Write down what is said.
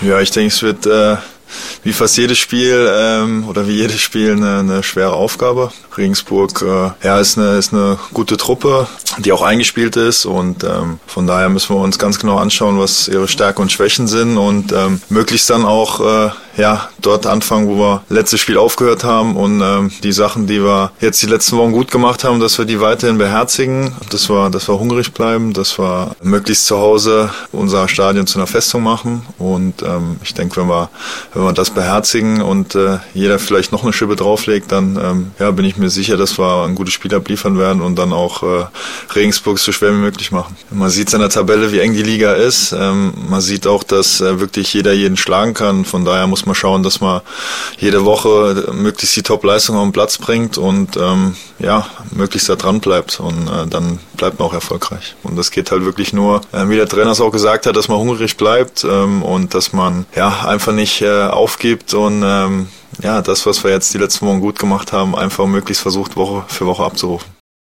Ja, ich denke, es wird wie fast jedes Spiel oder wie jedes Spiel eine schwere Aufgabe. Regensburg ist eine gute Truppe, die auch eingespielt ist, und von daher müssen wir uns ganz genau anschauen, was ihre Stärken und Schwächen sind, und möglichst dann auch dort anfangen, wo wir letztes Spiel aufgehört haben, und die Sachen, die wir jetzt die letzten Wochen gut gemacht haben, dass wir die weiterhin beherzigen, dass wir hungrig bleiben, dass wir möglichst zu Hause unser Stadion zu einer Festung machen, und ich denke, wenn wir das beherzigen und jeder vielleicht noch eine Schippe drauflegt, dann bin ich mir sicher, dass wir ein gutes Spiel abliefern werden und dann auch Regensburg so schwer wie möglich machen. Man sieht es an der Tabelle, wie eng die Liga ist. Man sieht auch, dass wirklich jeder jeden schlagen kann. Von daher muss man schauen, dass man jede Woche möglichst die Top-Leistung auf den Platz bringt und möglichst da dran bleibt, und dann bleibt man auch erfolgreich. Und das geht halt wirklich nur, wie der Trainer es auch gesagt hat, dass man hungrig bleibt und dass man einfach nicht aufgibt und das, was wir jetzt die letzten Wochen gut gemacht haben, einfach möglichst versucht, Woche für Woche abzurufen.